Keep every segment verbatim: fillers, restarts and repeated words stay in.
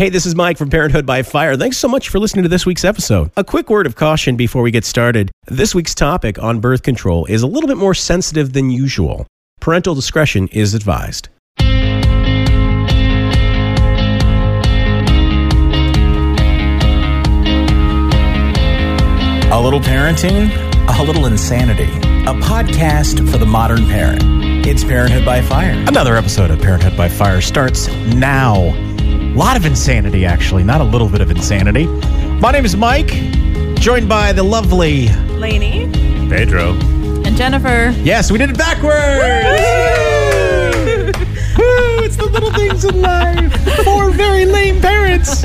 Hey, this is Mike from Parenthood by Fire. Thanks so much for listening to this week's episode. A quick word of caution before we get started. This week's topic on birth control is a little bit more sensitive than usual. Parental discretion is advised. A little parenting, a little insanity. A podcast for the modern parent. It's Parenthood by Fire. Another episode of Parenthood by Fire starts now. A lot of insanity, actually, not a little bit of insanity. My name is Mike, joined by the lovely Lainey, Pedro, and Jennifer. Yes, we did it backwards! Woo! Woo! It's the little things in life. Four very lame parents.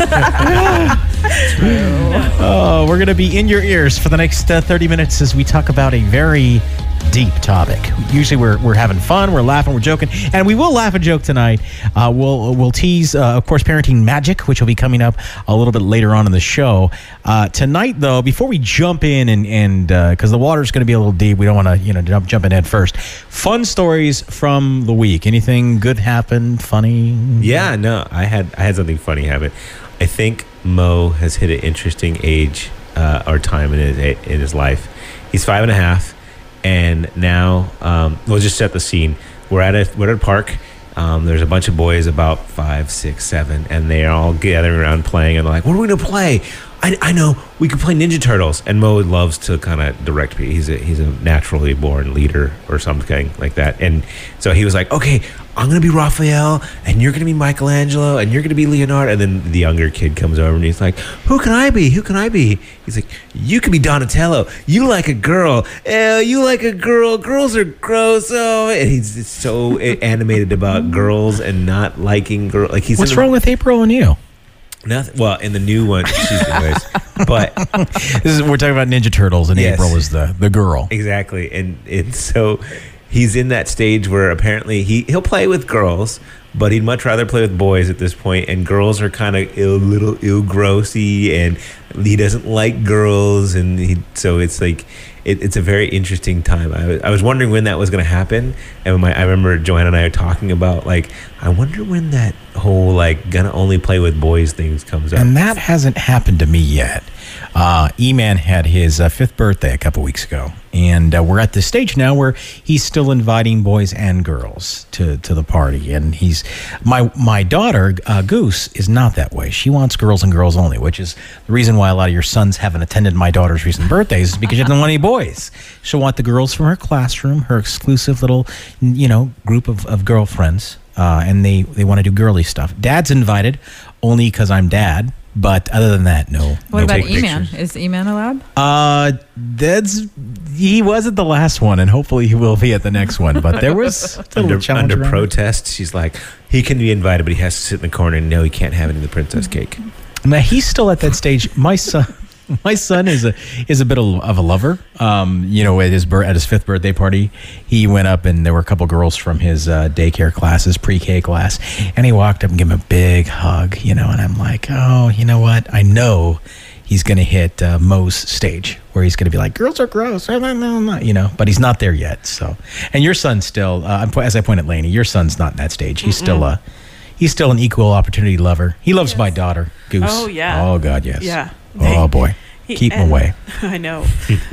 Oh, we're going to be in your ears for the next uh, thirty minutes as we talk about a very deep topic. Usually we're we're having fun, we're laughing, we're joking, and we will laugh and joke tonight. Uh, we'll we'll tease, uh, of course, parenting magic, which will be coming up a little bit later on in the show. Uh, tonight, though, before we jump in and and because uh, the water's going to be a little deep, we don't want to you know jump jump in head first. Fun stories from the week. Anything good happened? Funny? Yeah, no, I had I had something funny happen. I think Mo has hit an interesting age uh, or time in his in his life. He's five and a half. And now, um, we'll just set the scene. We're at a we're at a park. Um, there's a bunch of boys about five, six, seven, and they're all gathering around playing. And they're like, "What are we gonna play? I, I know we could play Ninja Turtles." And Mo loves to kind of direct people. He's a he's a naturally born leader or something like that. And so he was like, "Okay, I'm gonna be Raphael, and you're gonna be Michelangelo, and you're gonna be Leonardo." And then the younger kid comes over and he's like, "Who can I be? Who can I be?" He's like, "You can be Donatello. You like a girl. Oh, you like a girl. Girls are gross." Oh, and he's so animated about girls and not liking girls. Like he's What's wrong with April and you? Nothing. Well, in the new one, she's the voice. But this is we're talking about Ninja Turtles, and Yes. April is the the girl. exactly, and it's so he's in that stage where apparently he he'll play with girls, but he'd much rather play with boys at this point. And girls are kind of a little ill grossy, and he doesn't like girls, and he so it's like. It, it's a very interesting time. I was, I was wondering when that was going to happen, and my, I remember Joanna and I are talking about like, I wonder when that whole like gonna only play with boys things comes up. And that hasn't happened to me yet. Uh, E-Man had his uh, fifth birthday a couple weeks ago, and uh, we're at this stage now where he's still inviting boys and girls to, to the party. And he's my my daughter uh, Goose is not that way. She wants girls and girls only, which is the reason why a lot of your sons haven't attended my daughter's recent birthdays, is because she doesn't want any boys. She'll want the girls from her classroom, her exclusive little you know group of, of girlfriends, uh, and they they want to do girly stuff. Dad's invited only because I'm dad. But other than that, no. What no about big E-Man? pictures. Is E-Man allowed? Uh, that's he was at the last one, and hopefully he will be at the next one. But there was a little under, challenge under around it. protest, she's like, he can be invited, but he has to sit in the corner and no, he can't have any of the princess cake. Now he's still at that stage. My son, my son is a is a bit of, of a lover. Um, you know, at his bir- at his fifth birthday party, he went up and there were a couple girls from his uh, daycare class, his pre-K class, and he walked up and gave him a big hug. You know, and I'm like, oh, you know what? I know he's going to hit uh, Mo's stage where he's going to be like, girls are gross, you know, but he's not there yet. So, and your son's still, uh, as I pointed, Lainey, your son's not in that stage. He's Mm-mm. still a. He's still an equal opportunity lover. He loves yes. my daughter, Goose. Oh, yeah. Oh, God, yes. Yeah. Oh, boy. He, Keep him away. I know.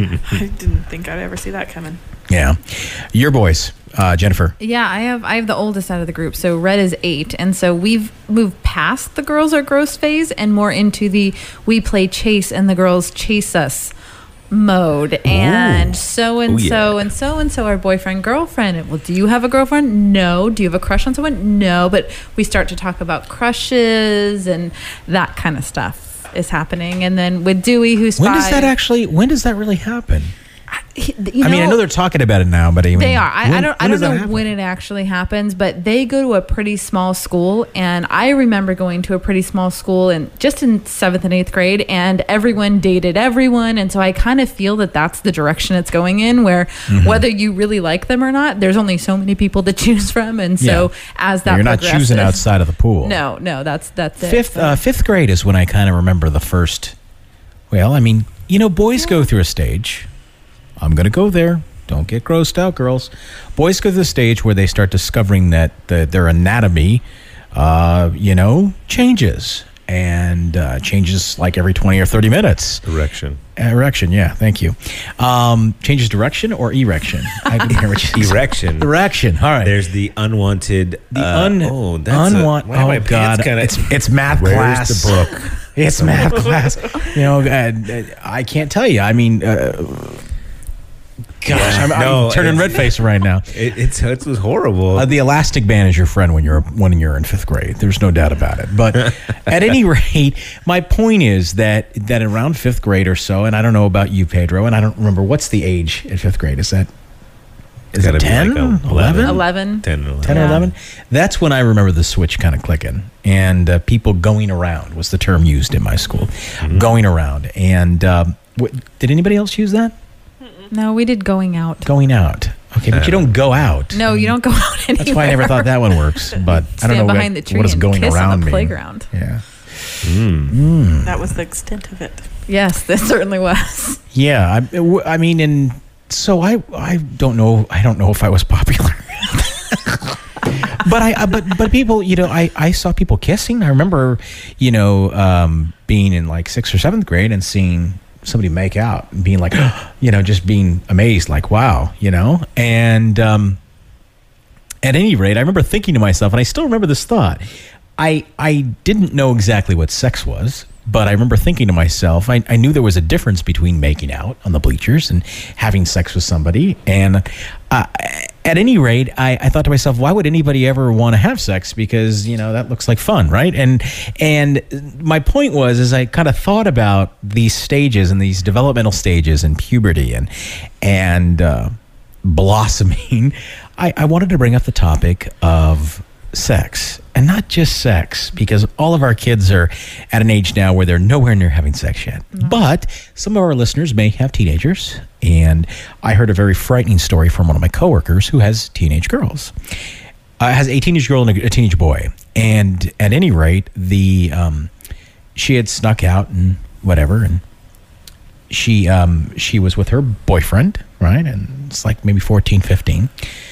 I didn't think I'd ever see that coming. Yeah. Your boys, uh, Jennifer. Yeah, I have I have the oldest out of the group. So Red is eight. And so we've moved past the girls are gross phase and more into the we play chase and the girls chase us mode. Ooh. And so and Ooh, so yeah. and so and so our boyfriend, girlfriend. Well, do you have a girlfriend? No. Do you have a crush on someone? No. But we start to talk about crushes and that kind of stuff is happening. And then with Dewey, who's when five. does that actually, when does that really happen? He, you I know, mean, I know they're talking about it now, but I mean, they are. I, when, I don't. I when don't does that know happen? when it actually happens, but they go to a pretty small school, and I remember going to a pretty small school, and just in seventh and eighth grade, and everyone dated everyone, and so I kind of feel that that's the direction it's going in. Where mm-hmm. whether you really like them or not, there's only so many people to choose from, and so yeah. as that you're not choosing outside of the pool. No, no, that's that's it. Fifth uh, fifth grade is when I kind of remember the first. Well, I mean, you know, boys yeah. go through a stage. I'm going to go there. Don't get grossed out, girls. Boys go to the stage where they start discovering that the, their anatomy uh, you know, changes. And uh, changes like every twenty or thirty minutes. Erection. Erection, yeah, thank you. Um, changes direction or erection? I didn't hear what you said. Erection. Erection, all right. There's the unwanted. The uh, un, oh, that's unwan- a, why are my oh, pants God. kinda- It's, it's math Where's class. the book? It's math class. You know, uh, I can't tell you. I mean, uh, gosh, Yeah, I'm, no, I'm turning it's- red face right now. It, it's it was horrible. Uh, the elastic band is your friend when you're when you're in fifth grade. There's no doubt about it. But at any rate, my point is that that around fifth grade or so, and I don't know about you, Pedro, and I don't remember what's the age at fifth grade. Is that is Gotta it be ten, like a eleven? eleven. ten and eleven. ten or Yeah. eleven? That's when I remember the switch kind of clicking. And uh, people going around was the term used in my school. Mm-hmm. Going around. And um, what, did anybody else use that? No, we did going out. Going out. Okay, but you don't go out. No, you don't go out anywhere. That's why I never thought that one works. But I don't Stand know behind what, the tree what is and going kiss around on the mean. playground. Yeah. That was the extent of it. Yes, this certainly was. Yeah, I, I mean, and so I, I don't know, I don't know if I was popular, but I, but but people, you know, I, I saw people kissing. I remember, you know, um, being in like sixth or seventh grade and seeing somebody make out and being like, you know, just being amazed, like, wow, you know, and um, at any rate, I remember thinking to myself, and I still remember this thought. I I didn't know exactly what sex was, but I remember thinking to myself, I, I knew there was a difference between making out on the bleachers and having sex with somebody. And uh, at any rate, I, I thought to myself, why would anybody ever want to have sex? Because, you know, that looks like fun, right? And and my point was, as I kind of thought about these stages and these developmental stages and puberty and, and uh, blossoming, I, I wanted to bring up the topic of sex, and not just sex, because all of our kids are at an age now where they're nowhere near having sex yet. Mm-hmm. But some of our listeners may have teenagers, and I heard a very frightening story from one of my coworkers who has teenage girls. Uh, has a teenage girl and a, a teenage boy, and at any rate, the um, she had snuck out and whatever, and she um, she was with her boyfriend, right? And it's like maybe fourteen, fifteen.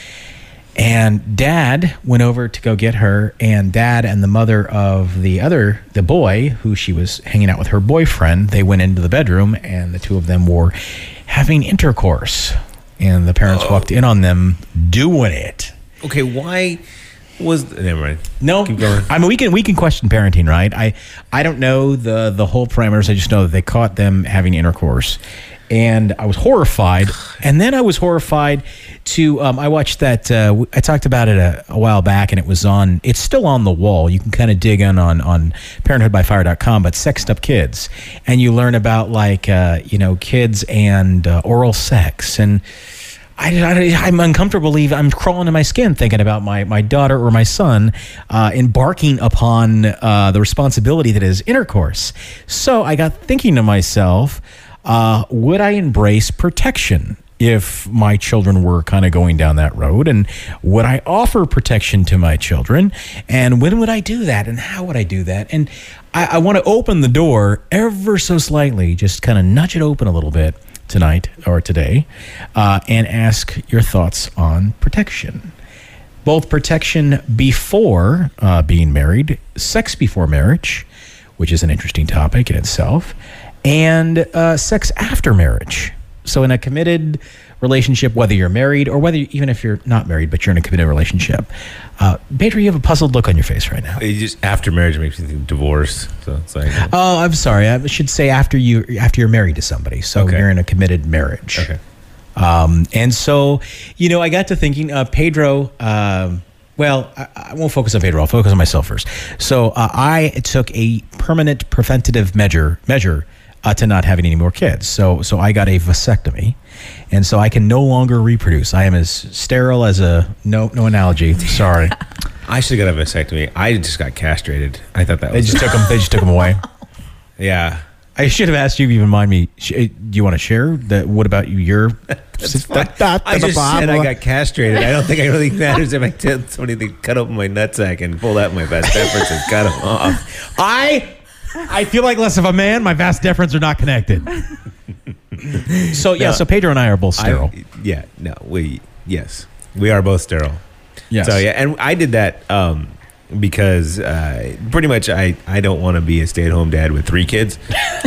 And dad went over to go get her, and dad and the mother of the other, the boy, who she was hanging out with her boyfriend, they went into the bedroom, and the two of them were having intercourse. And the parents Oh. walked in on them doing it. Okay, why was never mind? No, Keep going. I mean, we can we can question parenting, right? I I don't know the the whole parameters. I just know that they caught them having intercourse, and I was horrified. And then I was horrified to um, I watched that. Uh, I talked about it a, a while back, and it was on. It's still on the wall. You can kind of dig in on on parenthood by fire dot com. But Sexed Up Kids, and you learn about like uh, you know kids and uh, oral sex and. I, I, I'm uncomfortable. I'm crawling in my skin thinking about my, my daughter or my son uh, embarking upon uh, the responsibility that is intercourse. So I got thinking to myself, uh, would I embrace protection if my children were kind of going down that road? And would I offer protection to my children? And when would I do that? And how would I do that? And I, I want to open the door ever so slightly, just kind of nudge it open a little bit tonight or today, uh, and ask your thoughts on protection. Both protection before uh, being married, sex before marriage, which is an interesting topic in itself, and uh, sex after marriage. So in a committed relationship, whether you're married or whether you, even if you're not married, but you're in a committed relationship. Uh, Pedro, you have a puzzled look on your face right now. It just after marriage makes me think divorce. So it's like Oh, I'm sorry. I should say after you after you're married to somebody. So Okay. you're in a committed marriage. okay. Um, and so, you know, I got to thinking, uh, Pedro, um, well, I, I won't focus on Pedro. I'll focus on myself first. So uh, I took a permanent preventative measure measure uh, to not having any more kids. So so I got a vasectomy. And so I can no longer reproduce. I am as sterile as a, no no analogy, sorry. I should have got a vasectomy. I just got castrated. I thought that They was just took them, they just took them away. yeah. I should have asked you if you even mind me. sh- Do you want to share that? What about you? Your I just said I got castrated. I don't think it really matters if I tell somebody to cut open my nutsack and pull out my best efforts and cut them off. I I feel like less of a man. My vast deference are not connected. So yeah, No. so Pedro and I are both sterile. I, yeah, no, we yes, we are both sterile. Yes. So yeah, and I did that um, because uh, pretty much I, I don't want to be a stay-at-home dad with three kids.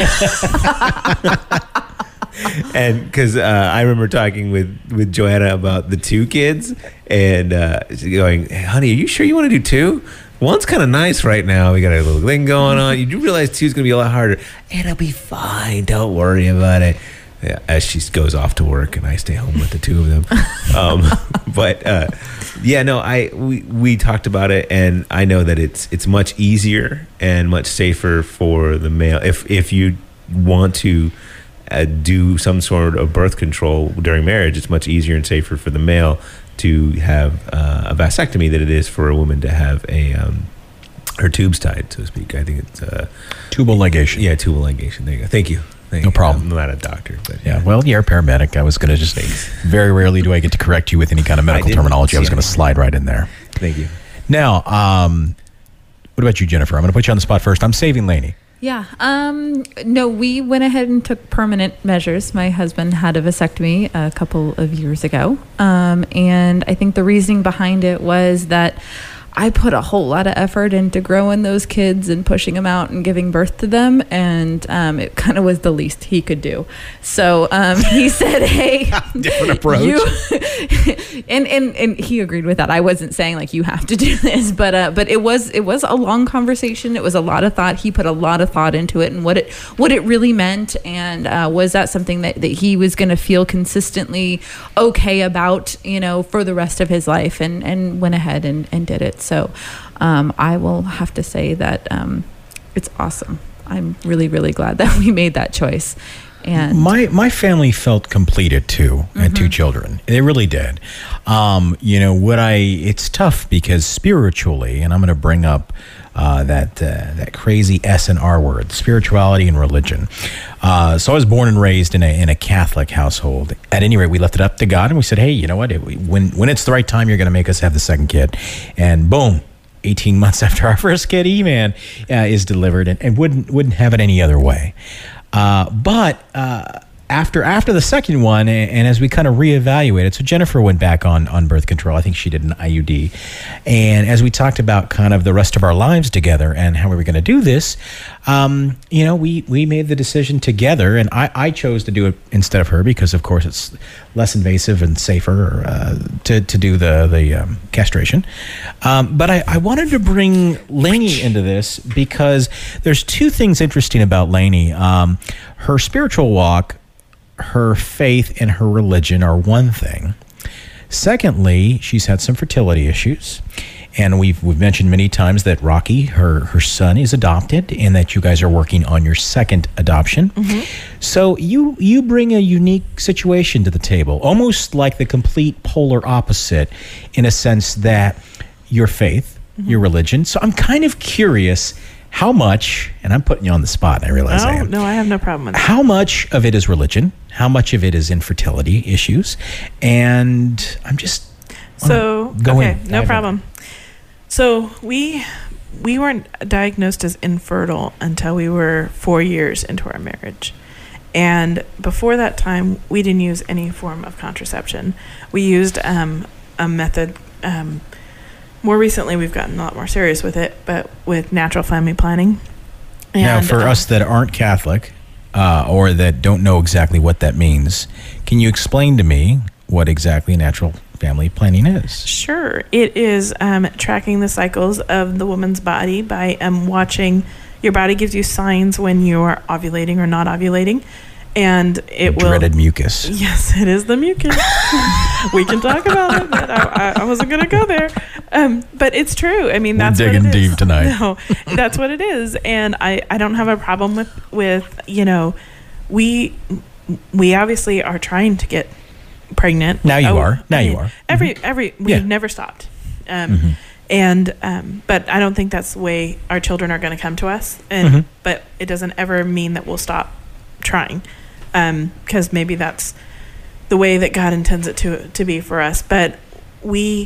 And because uh, I remember talking with, with Joanna about the two kids and uh, going, hey, honey, are you sure you want to do two? One's kind of nice right now. We got a little thing going on. You do realize two's going to be a lot harder. It'll be fine. Don't worry about it. Yeah, as she goes off to work and I stay home with the two of them. Um, but uh, yeah, no, I we, we talked about it, and I know that it's it's much easier and much safer for the male if if you want to uh, do some sort of birth control during marriage. It's much easier and safer for the male to have uh, a vasectomy than it is for a woman to have a um, her tubes tied, so to speak. I think it's uh, Tubal ligation. Yeah, tubal ligation. There you go. Thank you. Thank No you. problem. I'm not a doctor, but Yeah, well, you're a paramedic. I was going to just say, very rarely do I get to correct you with any kind of medical didn't terminology. I was see going to anything. slide right in there. Thank you. Now, um, what about you, Jennifer? I'm going to put you on the spot first. I'm saving Lainey. Yeah. Um, no, we went ahead and took permanent measures. My husband had a vasectomy a couple of years ago. Um, and I think the reasoning behind it was that I put a whole lot of effort into growing those kids and pushing them out and giving birth to them. And um, it kind of was the least he could do. So um, he said, hey, Different approach. you, and, and, and he agreed with that. I wasn't saying like, you have to do this, but, uh, but it was, it was a long conversation. It was a lot of thought. He put a lot of thought into it and what it, what it really meant. And uh, was that something that, that he was going to feel consistently okay about, you know, for the rest of his life, and, and went ahead and, and did it. So um, I will have to say that um, it's awesome. I'm really, really glad that we made that choice. And My my family felt completed too. I had two children. They really did. Um, you know what I? It's tough because spiritually, and I'm going to bring up uh, that uh, that crazy S and R word, spirituality and religion. Uh, so I was born and raised in a in a Catholic household. At any rate, we left it up to God, and we said, hey, you know what? It, when when it's the right time, you're going to make us have the second kid, and boom. eighteen months after our first kid, E-Man uh, is delivered, and, and wouldn't wouldn't have it any other way. Uh, but uh, after after the second one, and, and as we kind of reevaluated, so Jennifer went back on, on birth control. I think she did an I U D. And as we talked about kind of the rest of our lives together and how we were going to do this, um, you know, we, we made the decision together. And I, I chose to do it instead of her because, of course, it's less invasive and safer uh, to, to do the, the um, castration. Um, but I, I wanted to bring Lainey into this because there's two things interesting about Lainey. Um, her spiritual walk, her faith, and her religion are one thing. Secondly, she's had some fertility issues. And we've we've mentioned many times that Rocky, her her son, is adopted, and that you guys are working on your second adoption. Mm-hmm. So you you bring a unique situation to the table, almost like the complete polar opposite, in a sense that your faith, mm-hmm. your religion. So I'm kind of curious how much, and I'm putting you on the spot. I realize no, I am. No, I have no problem with that. How much of it is religion? How much of it is infertility issues? And I'm just so go okay, in, no dive problem. in. So we we weren't diagnosed as infertile until we were four years into our marriage, and before that time, we didn't use any form of contraception. We used um, a method. Um, more recently, we've gotten a lot more serious with it, but with natural family planning. And, now, for um, us that aren't Catholic uh, or that don't know exactly what that means, can you explain to me what exactly natural family planning is? Sure. It is um, tracking the cycles of the woman's body by um, watching. Your body gives you signs when you are ovulating or not ovulating. And it the will. Dreaded mucus. Yes, it is the mucus. We can talk about it, but I, I wasn't going to go there. Um, but it's true. I mean, We're that's digging what it is. deep tonight. No, that's what it is. And I, I don't have a problem with, with, you know, we we obviously are trying to get pregnant. Now you Oh, are. Now I mean, you are. Every, every, we've Yeah. never stopped. Um, Mhm. And, um, but I don't think that's the way our children are going to come to us. And, Mhm. but it doesn't ever mean that we'll stop trying. Um, because maybe that's the way that God intends it to to be for us. But we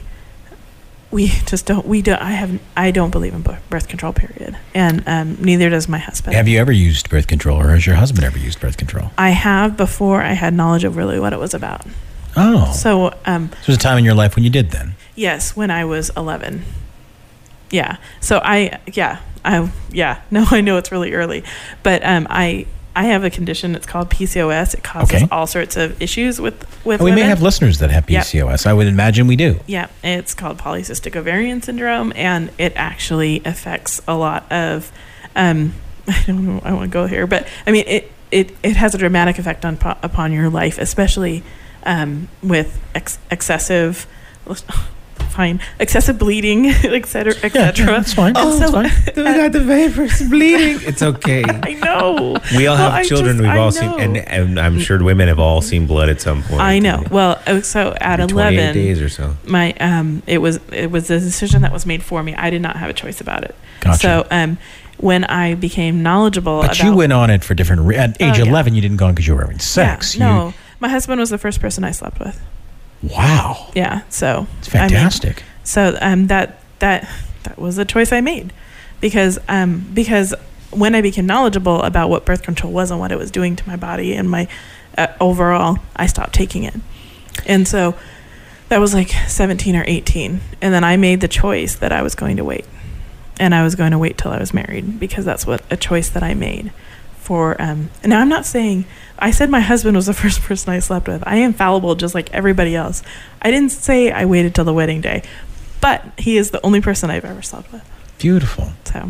we just don't we don't I have I don't believe in birth control, period, and um, neither does my husband. Have you ever used birth control, or has your husband ever used birth control? I have before I had knowledge of really what it was about. Oh, So um, there was a time in your life when you did then. yes, when I was eleven. Yeah. So I, yeah, I, yeah, no, I know it's really early, but um, I, I have a condition. It's called P C O S. It causes Okay. all sorts of issues with with we women. may have listeners that have P C O S. I would imagine we do. Yeah, it's called polycystic ovarian syndrome, and it actually affects a lot of. Um, I don't know. I want to go here, but I mean, it it it has a dramatic effect on upon your life, especially um, with ex- excessive. Fine, excessive bleeding, et cetera, et Yeah, cetera. that's fine. And Oh, so, that's fine. I got the vapors bleeding. It's okay. I know. We all Well, have I children. just- We've I all know. seen, and, and I'm sure women have all seen blood at some point. I know. Well, oh, so at Every twenty-eight eleven, days or so. my um, it was it was a decision that was made for me. I did not have a choice about it. Gotcha. So um, when I became knowledgeable But about you went on it for different. Re- at age Oh, yeah. eleven, you didn't go on because you were having sex. Yeah, You- no, my husband was the first person I slept with. Wow. Yeah, so It's I mean, fantastic. so um, that that that was a choice I made because um because when I became knowledgeable about what birth control was and what it was doing to my body and my uh, overall, I stopped taking it, and so that was like seventeen or eighteen, and then I made the choice that I was going to wait, and I was going to wait till I was married because that's what a choice that I made for. Um, and now I'm not saying. I said my husband was the first person I slept with. I am fallible just like everybody else. I didn't say I waited till the wedding day, but he is the only person I've ever slept with. Beautiful. So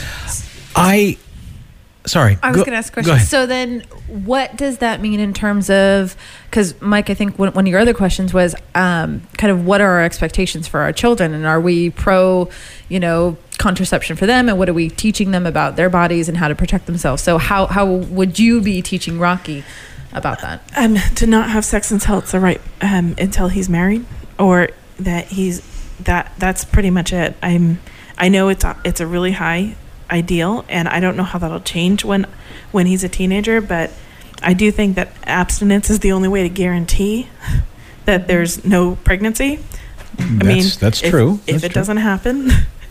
I. Sorry. I was go- going to ask a go question. ahead. So then, what does that mean in terms of? Because Mike, I think one, one of your other questions was um, kind of what are our expectations for our children, and are we pro, you know, contraception for them, and what are we teaching them about their bodies and how to protect themselves? So how how would you be teaching Rocky about that? um, to not have sex until it's the right um, until he's married, or that he's that that's pretty much it. I'm I know it's a, it's a really high ideal, and I don't know how that'll change when when he's a teenager, but I do think that abstinence is the only way to guarantee that there's no pregnancy. I That's- mean, that's if- true. If That's it true. doesn't happen,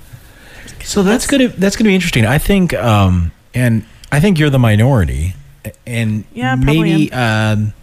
So that's gonna that's gonna be interesting. I think, um, and I think you're the minority, and Yeah, probably maybe um,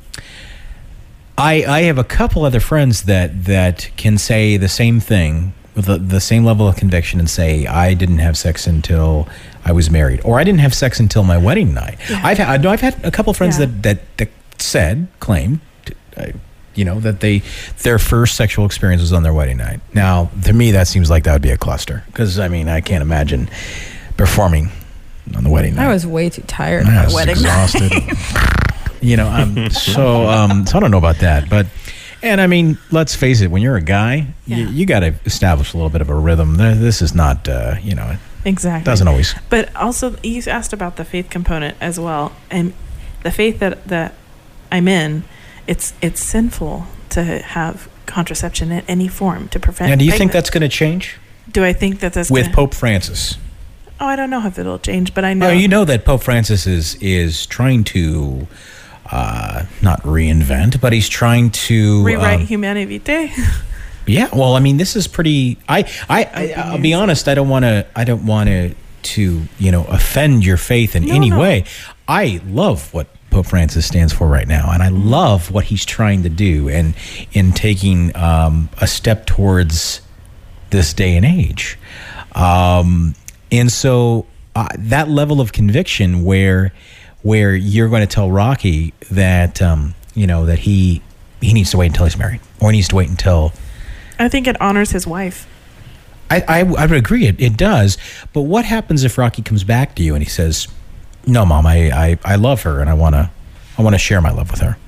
I I have a couple other friends that that can say the same thing with the, the same level of conviction and say I didn't have sex until I was married, or I didn't have sex until my wedding night. Yeah. I've had I know I've had a couple friends Yeah. that, that that said claimed. Uh, you know that they their first sexual experience was on their wedding night. Now, to me, that seems like that would be a cluster because I mean I can't imagine performing on the wedding night. I was way too tired I at was my wedding. exhausted. you know, um, so um, so I don't know about that, but and I mean, let's face it, when you're a guy, Yeah. you, you got to establish a little bit of a rhythm. Th- This is not, uh, you know, it exactly. doesn't always. But also, you asked about the faith component as well, and the faith that that I'm in, it's it's sinful to have contraception in any form to prevent. Now, do you think pregnant- that's going to change Do I think that that's with gonna, Pope Francis? Oh, I don't know if it'll change, but I know. No, you know that Pope Francis is is trying to uh, not reinvent, but he's trying to rewrite um, Humanae Vitae. Yeah, well, I mean, this is pretty. I, I, I I'll be honest. I don't want to. I don't want to to you know offend your faith in No, any no. way. I love what Pope Francis stands for right now, and I love what he's trying to do, and in taking um, a step towards this day and age. Um, and so uh, that level of conviction, where where you're going to tell Rocky that um, you know that he he needs to wait until he's married, or he needs to wait until. I think it honors his wife. I, I, I would agree, it, it does. But what happens if Rocky comes back to you and he says, "No, Mom, I, I, I love her and I want to I want to share my love with her."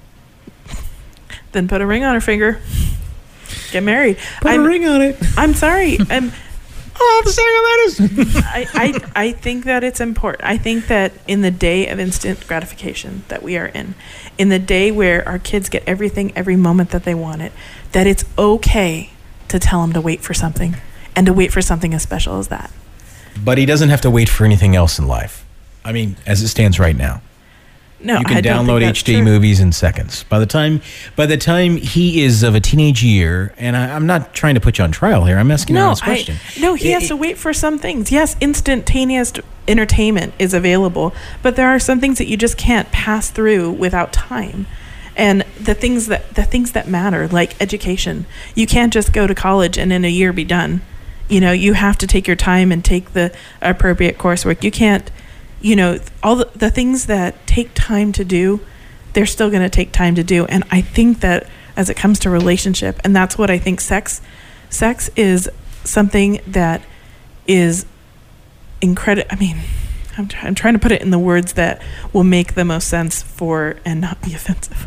Then put a ring on her finger. Get married. Put I'm, a ring on it. I'm sorry. I'm. Oh, the second letters. I, I I think that it's important. I think that in the day of instant gratification that we are in, in the day where our kids get everything every moment that they want it, that it's okay to tell them to wait for something, and to wait for something as special as that. But he doesn't have to wait for anything else in life. I mean, as it stands right now. No, You can I don't think download that's H D true. movies in seconds. By the time, by the time he is of a teenage year, and I, I'm not trying to put you on trial here. I'm asking you No, this I, question. no, he It- has to wait for some things. Yes, instantaneous entertainment is available, but there are some things that you just can't pass through without time. And the things that the things that matter, like education, you can't just go to college and in a year be done. You know, you have to take your time and take the appropriate coursework. You can't, you know, all the, the things that take time to do, they're still going to take time to do. And I think that as it comes to relationship, and that's what I think sex, sex is something that is incredible. I mean, I'm, try- I'm trying to put it in the words that will make the most sense for and not be offensive.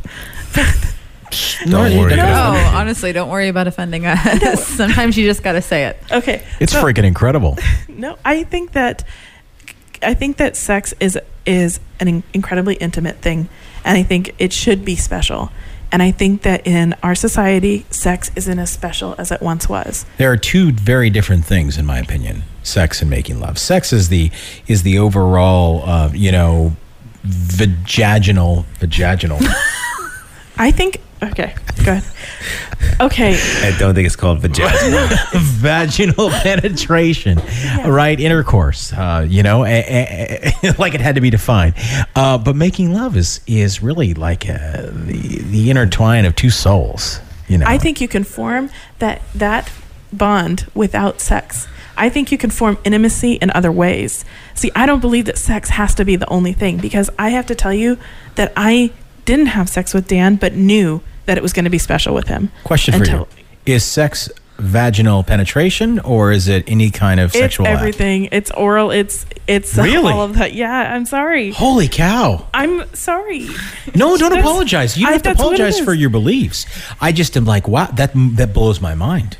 Don't worry. No, about it. honestly, don't worry about offending us. Sometimes you just got to say it. Okay. It's so- freaking incredible. No, I think that I think that sex is is an in- incredibly intimate thing, and I think it should be special. And I think that in our society, sex isn't as special as it once was. There are two very different things, in my opinion: sex and making love. Sex is the is the overall, uh, you know, vaginal, vaginal. I think. Okay, go ahead. Okay. I don't think it's called vagina. vaginal penetration, right? Intercourse, uh, you know, a, a, a, like it had to be defined. Uh, but making love is is really like uh, the the intertwine of two souls. You know, I think you can form that that bond without sex. I think you can form intimacy in other ways. See, I don't believe that sex has to be the only thing, because I have to tell you that I didn't have sex with Dan, but knew that it was going to be special with him. Question for you: is sex vaginal penetration, or is it any kind of sexual It's act? everything. It's oral. It's it's Really? all of that. Yeah, I'm sorry. Holy cow! I'm sorry. No, don't That's- apologize. You don't I- have to that's what it apologize is. for your beliefs. I just am like, wow, that that blows my mind.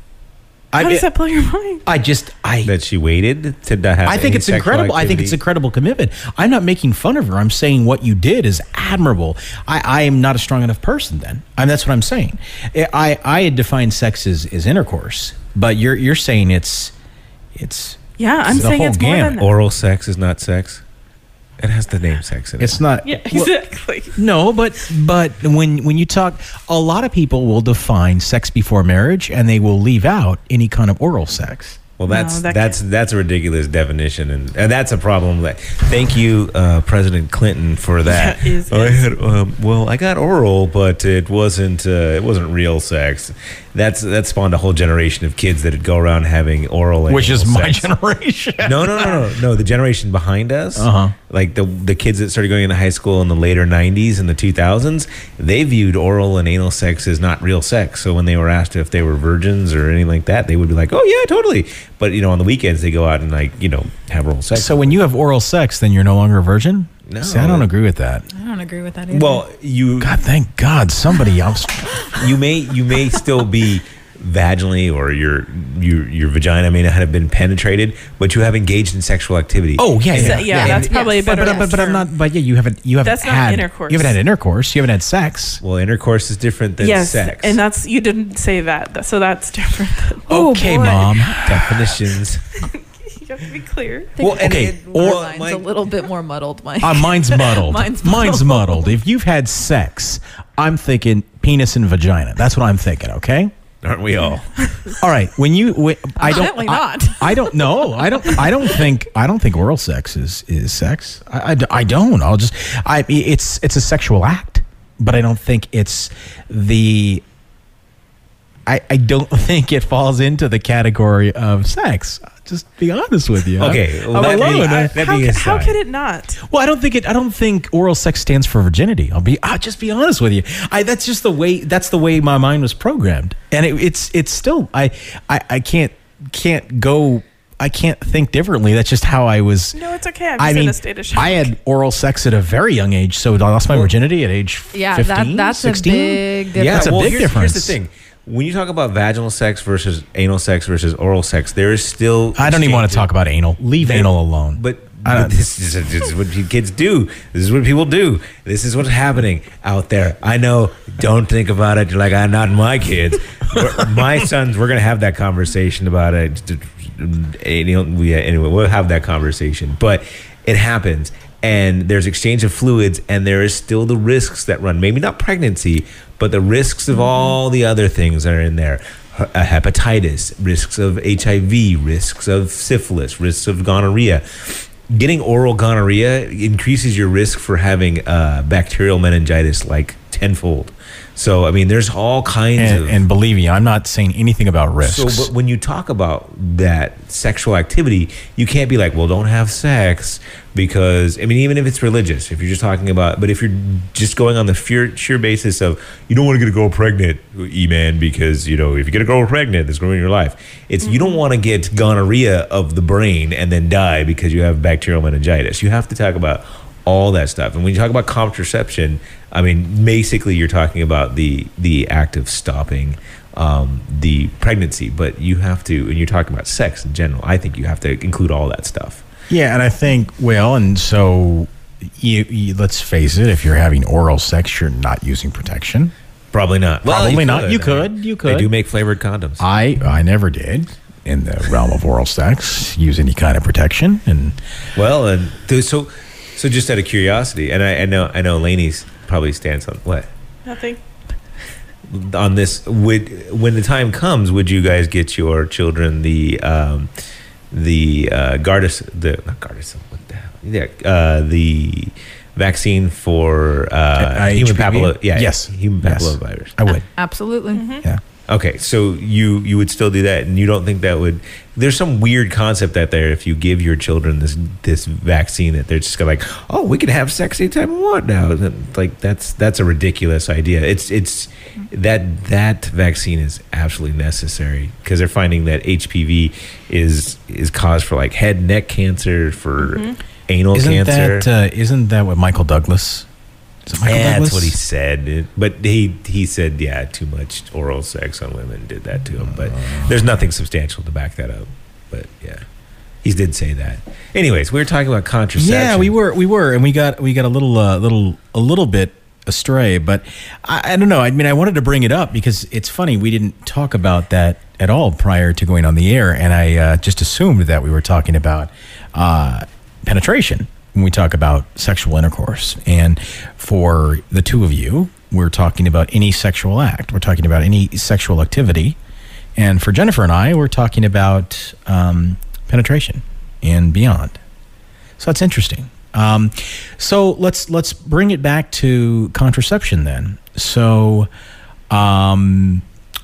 How I, does that blow your mind? I just I That she waited to not have. I think any it's sexual incredible. I think activity. it's incredible commitment. I'm not making fun of her. I'm saying what you did is admirable. I, I am not a strong enough person then. I mean, that's what I'm saying. I, I had defined sex as, as intercourse, but you're you're saying it's it's Yeah, I'm the saying whole it's more gamut. than that. Oral sex is not sex. It has the name sex in it. it's not Yeah, well, exactly. no, but but when when you talk, a lot of people will define sex before marriage, and they will leave out any kind of oral sex. Well, that's No, that that's that's a ridiculous definition, and, and that's a problem. That thank you, uh, President Clinton, for that. Yeah, is- I is. had um, well, I got oral, but it wasn't uh, it wasn't real sex. That's that spawned a whole generation of kids that would go around having oral, and Which is anal my sex. generation. No, no, no, no, no. The generation behind us, Uh-huh. like the the kids that started going into high school in the later nineties and the two thousands, they viewed oral and anal sex as not real sex. So when they were asked if they were virgins or anything like that, they would be like, "Oh yeah, totally." But you know, on the weekends they go out and like you know have oral sex. So when you have oral sex, then you're no longer a virgin? No. See, I don't agree with that. I don't agree with that either. well, you God, thank God, somebody else. you may you may still be vaginally, or your your your vagina may not have been penetrated, but you have engaged in sexual activity. Oh yeah, So, yeah, yeah, that's probably a But, better. but, but, but I'm term. not. But yeah, you haven't. You haven't That's not had intercourse. You haven't had intercourse. You haven't had sex. Well, intercourse is different than Yes, sex. and that's you didn't say that, so that's different. Oh, Okay, boy. mom. definitions. You have to be clear. Think well, and okay, it- or- well, mine's my- a little bit more muddled. Mike. Uh, mine's muddled. Mine's Mine's muddled. muddled. If you've had sex, I'm thinking penis and vagina. That's what I'm thinking. Okay. aren't we all? All right. When you, when, I don't. Apparently I- not. I, don't know. I don't. I don't think. I don't think oral sex is is sex. I, I, I don't. I'll just. I. It's it's a sexual act, but I don't think it's the. I, I don't think it falls into the category of sex. I'll just be honest with you. Okay, well, I'm that alone. being- I- that how, being ca- how aside. could it not? well, I don't think it. I don't think oral sex stands for virginity. I'll be. I'll just be honest with you. I. That's just the way. That's the way my mind was programmed, and it, it's. It's still. I. I. I can't. Can't go. I can't think differently. That's just how I was. No, it's okay. I'm just I in mean, a state of shock. I had oral sex at a very young age, so I lost my virginity at age yeah, fifteen, that, that's sixteen. a big difference. Yeah, That's a well, big here's, difference. Here's the thing. When you talk about vaginal sex versus anal sex versus oral sex, there is still. I don't even want to exchange- talk about anal. Leave They- anal alone. But, I but don't- this, is, this is what kids do. This is what people do. This is what's happening out there. I know. Don't think about it. You're like, I'm not my kids. We're- my sons. We're gonna have that conversation about it. You know, we, anyway, we'll have that conversation. But it happens, and there's exchange of fluids, and there is still the risks that run. Maybe not pregnancy, but the risks of all the other things that are in there. H- uh, hepatitis, risks of H I V, risks of syphilis, risks of gonorrhea. Getting oral gonorrhea increases your risk for having uh, bacterial meningitis like tenfold. So, I mean, there's all kinds And, of... and believe me, I'm not saying anything about risks. So, but when you talk about that sexual activity, you can't be like, well, don't have sex because, I mean, even if it's religious, if you're just talking about, but if you're just going on the sheer, sheer basis of, you don't want to get a girl pregnant, E-man, because, you know, if you get a girl pregnant, it's going to ruin your life. It's, mm-hmm. you don't want to get gonorrhea of the brain and then die because you have bacterial meningitis. You have to talk about all that stuff. And when you talk about contraception, I mean, basically you're talking about the the act of stopping um, the pregnancy, but you have to, and you're talking about sex in general, I think you have to include all that stuff. Yeah, and I think, well, and so you, you, let's face it, if you're having oral sex, you're not using protection. Probably not. Probably well, you not. Could. You could. You could. They do make flavored condoms. I I never did in the realm of oral sex use any kind of protection, and well, and th- so so just out of curiosity, and I, I know I know Lainey's probably stands on what nothing on this. Would when the time comes, would you guys get your children the um, the uh, Gardasil, the not Gardasil, what the hell? Yeah, uh, the vaccine for uh, human papilloma? Yeah, yes, human yes. papillomavirus. I would absolutely. Mm-hmm. Yeah. Okay, so you you would still do that, and you don't think that would? There's some weird concept out there. If you give your children this this vaccine, that they're just gonna like, oh, we can have sex anytime we want now. Like that's that's a ridiculous idea. It's it's that that vaccine is absolutely necessary because they're finding that H P V is is cause for like head and neck cancer, for mm-hmm. anal isn't cancer. That, uh, isn't that what Michael Douglas? Is it Michael yeah, Douglas? that's what he said. It, but he he said, yeah, too much oral sex on women did that to him. But there's nothing substantial to back that up. But yeah, he did say that. Anyways, we were talking about contraception. Yeah, we were, we were, and we got we got a little uh, little a little bit astray. But I, I don't know. I mean, I wanted to bring it up because it's funny. We didn't talk about that at all prior to going on the air, and I uh, just assumed that we were talking about uh, penetration when we talk about sexual intercourse. And for the two of you, we're talking about any sexual act. We're talking about any sexual activity. And for Jennifer and I, we're talking about um, penetration and beyond. So that's interesting. Um, so let's let's bring it back to contraception then. So um,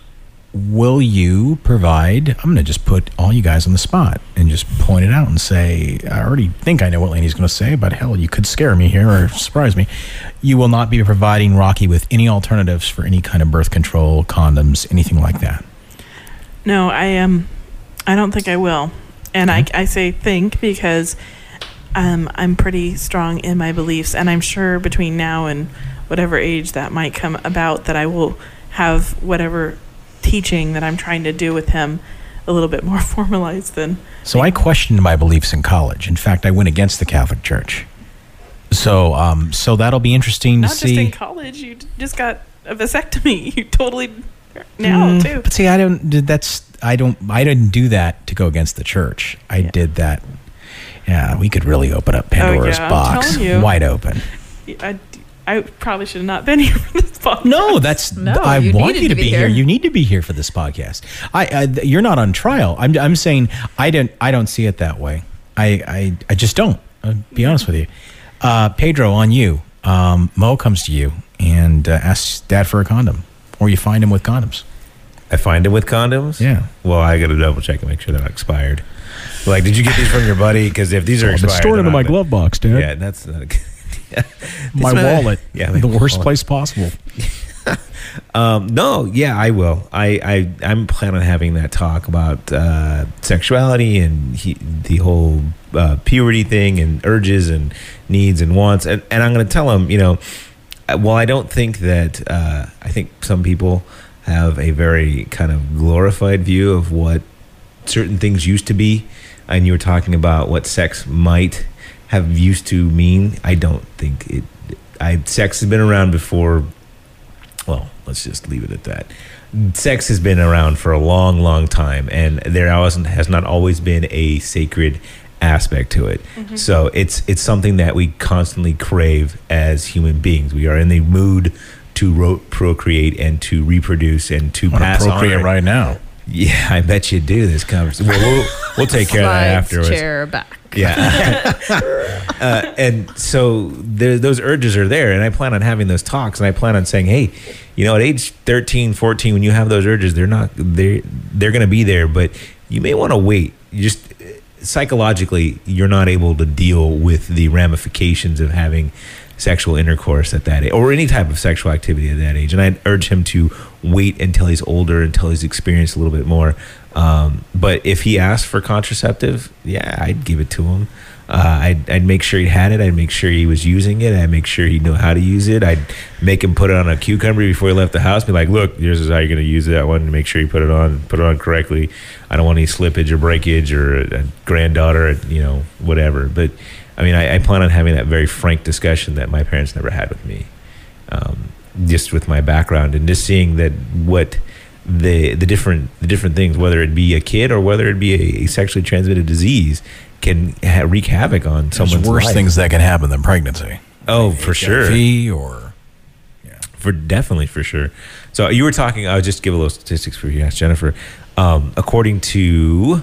will you provide, I'm going to just put all you guys on the spot and just point it out and say, I already think I know what Lainey's going to say, but hell, you could scare me here or surprise me. You will not be providing Rocky with any alternatives for any kind of birth control, condoms, anything like that. No, I um, I don't think I will. And mm-hmm. I, I say think because um, I'm pretty strong in my beliefs, and I'm sure between now and whatever age that might come about that I will have whatever teaching that I'm trying to do with him a little bit more formalized than. So I questioned my beliefs in college. In fact, I went against the Catholic Church. So, um, so that'll be interesting Not to see. Not just in college, you just got a vasectomy. You totally now mm, too. But see, I don't. That's I don't. I didn't do that to go against the church. I yeah. did that. Yeah, we could really open up Pandora's oh, yeah, box, wide open. I, I probably should have not been here for this podcast. No, that's. No, I you want you to be be here. here. You need to be here for this podcast. I, I. You're not on trial. I'm. I'm saying I don't. I don't see it that way. I. I. I just don't. I'll be honest with you. Uh, Pedro, on you. Um, Mo comes to you and uh, asks Dad for a condom, or you find him with condoms. I find him with condoms? Yeah. Well, I got to double check and make sure they're not expired. Like, did you get these from your buddy? Because if these are oh, expired, stored them in my glove box, Dad. Yeah, that's not a good. Yeah. My wallet. Yeah, the worst wallet. place possible. um, no, yeah, I will. I, I I'm planning on having that talk about uh, sexuality and he, the whole uh, puberty thing and urges and needs and wants, and, and I'm going to tell him, you know, well, I don't think that uh, I think some people have a very kind of glorified view of what certain things used to be, and you were talking about what sex might have used to mean. I don't think it. I sex has been around before. Well, let's just leave it at that. Sex has been around for a long, long time, and there has not always been a sacred aspect to it. Mm-hmm. So it's it's something that we constantly crave as human beings. We are in the mood to ro- procreate and to reproduce and to I pass procreate on. right now. Yeah, I bet you do this conversation. Well, we'll, we'll take care of that Slides afterwards. chair back. Yeah. uh, and so there, those urges are there, and I plan on having those talks, and I plan on saying, hey, you know, at age thirteen, fourteen, when you have those urges, they're not, they're, they're going to be there, but you may want to wait. You just, psychologically, you're not able to deal with the ramifications of having sexual intercourse at that age, or any type of sexual activity at that age. And I'd urge him to wait until he's older, until he's experienced a little bit more. Um, but if he asked for contraceptive, yeah, I'd give it to him. Uh, I'd, I'd make sure he had it. I'd make sure he was using it. I'd make sure he knew how to use it. I'd make him put it on a cucumber before he left the house. Be like, look, this is how you're going to use it. I want to make sure you put it on, put it on correctly. I don't want any slippage or breakage or a, a granddaughter, you know, whatever. But I mean, I, I plan on having that very frank discussion that my parents never had with me, um, just with my background and just seeing that what the the different the different things, whether it be a kid or whether it be a, a sexually transmitted disease, can ha- wreak havoc on There's someone's worse life. things that can happen than pregnancy. Oh, for sure. H I V or For definitely, for sure. So you were talking, I'll just give a little statistics for you, ask Jennifer. Um, according to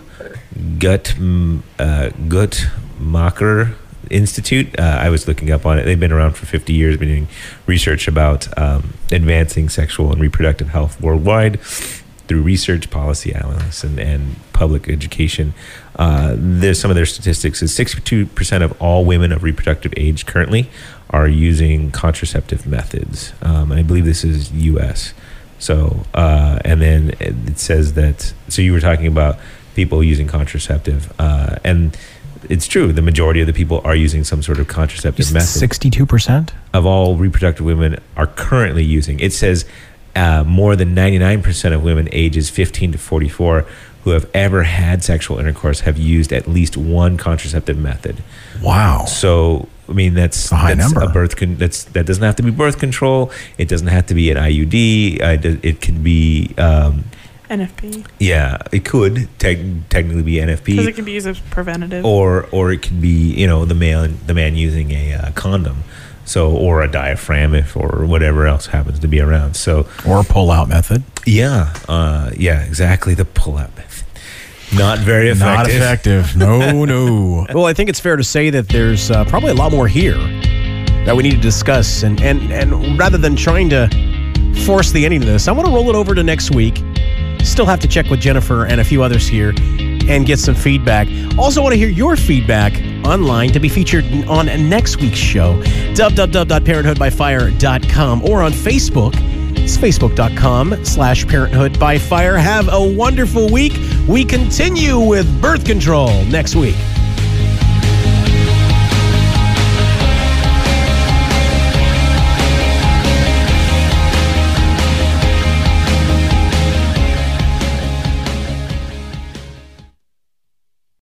Gut, uh, Guttmacher Institute, uh, I was looking up on it. They've been around for fifty years, been doing research about um, advancing sexual and reproductive health worldwide through research, policy analysis, and, and public education. Uh, there's some of their statistics is sixty-two percent of all women of reproductive age currently are using contraceptive methods. Um, and I believe this is U S. So, uh, and then it says that, so you were talking about people using contraceptive, uh, and it's true. The majority of the people are using some sort of contraceptive method. sixty-two percent Of all reproductive women are currently using. It says uh, more than ninety-nine percent of women ages fifteen to forty-four who have ever had sexual intercourse have used at least one contraceptive method. Wow. So, I mean, that's a high that's number. A birth con- that's that doesn't have to be birth control. It doesn't have to be an I U D. Uh, it, it can be. Um, N F P. Yeah, it could te- technically be N F P. Because it can be used as preventative. Or or it could be, you know, the man the man using a uh, condom, so or a diaphragm if or whatever else happens to be around. So Or pull-out method. yeah, uh, yeah, exactly, the pull-out method. Not very effective. Not effective. No, no. Well, I think it's fair to say that there's uh, probably a lot more here that we need to discuss. And, and, and rather than trying to force the ending of this, I want to roll it over to next week. Still have to check with Jennifer and a few others here and get some feedback. Also want to hear your feedback online to be featured on next week's show. w w w dot parenthood by fire dot com or on Facebook. It's facebook.com slash parenthood by fire. Have a wonderful week. We continue with birth control next week.